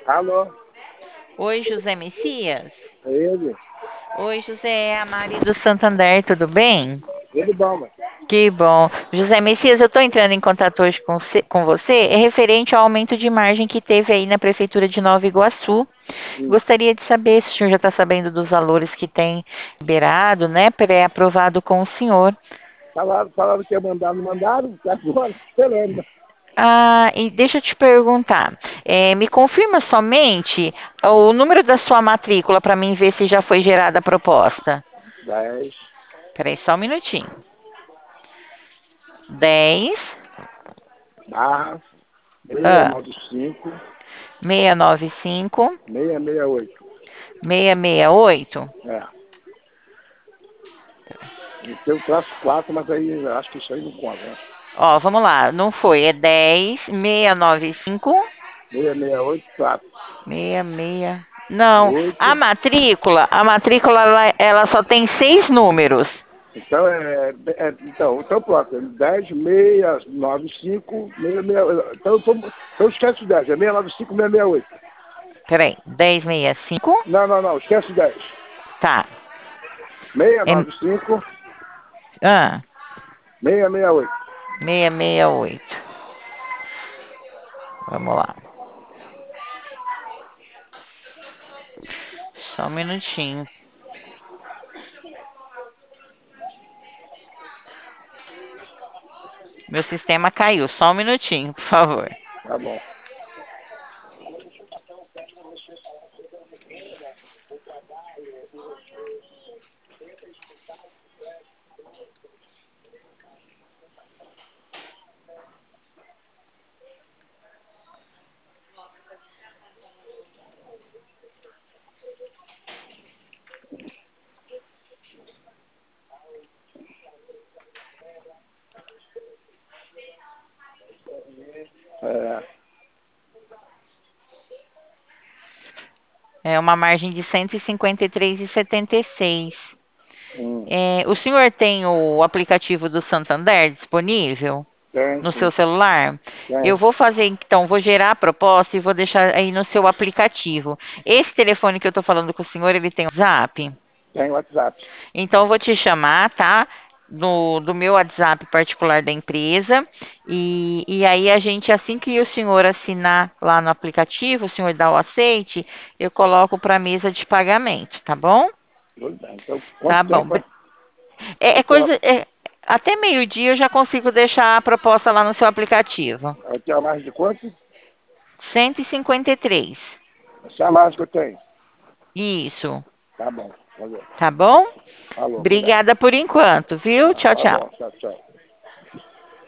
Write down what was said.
Alô? Oi, José Messias. É ele? Oi, José, é a Mari do Santander, tudo bem? Ele bom, mano. Que bom. José Messias, eu estou entrando em contato hoje com você, é referente ao aumento de margem que teve aí na Prefeitura de Nova Iguaçu. Hum. Gostaria de saber se o senhor já está sabendo dos valores que tem liberado, né, pré-aprovado com o senhor. Falaram que ia mandar, não mandaram? Até agora, você lembra? Ah, e deixa eu te perguntar, me confirma somente o número da sua matrícula para mim ver se já foi gerada a proposta. 10, Peraí, só um minutinho. 10, barra, ah, 695, 695, 668. 668. É. Tem o traço 4, mas aí acho que isso aí não conta, né? Ó, vamos lá, não foi, é 10, 695, 668, 4. 66. Não, 8. a matrícula ela só tem 6 números. Então, então pronto. 10, 695, 668. Então esquece o 10, é 695, 668. Peraí, 1065, Não, esquece o 10. tá. É, 695, ah, 668. 668. Vamos lá. Só um minutinho. Meu sistema caiu. Só um minutinho, por favor. Tá bom. É, É uma margem de 153,76. hum, O senhor tem o aplicativo do Santander disponível tem, no seu sim, celular? Eu tem. vou fazer, então, vou gerar a proposta e vou deixar aí no seu aplicativo. Esse telefone que eu estou falando com o senhor, ele tem o WhatsApp? Tem WhatsApp. Então, eu vou te chamar, tá? Do meu WhatsApp particular da empresa. E aí, a gente, assim que o senhor assinar lá no aplicativo, o senhor dá o aceite, eu coloco para a mesa de pagamento, tá bom? Tudo bem. Então, Tá quanto bom. tempo? É Então, coisa. Até meio-dia eu já consigo deixar a proposta lá no seu aplicativo. eu tenho a margem de quanto? 153. Essa é a margem que eu tenho. Isso. Tá bom. Valeu. Tá bom? Falou, obrigado. Obrigada por enquanto, viu? Não, Tchau, tá tchau. bom. Tchau, tchau.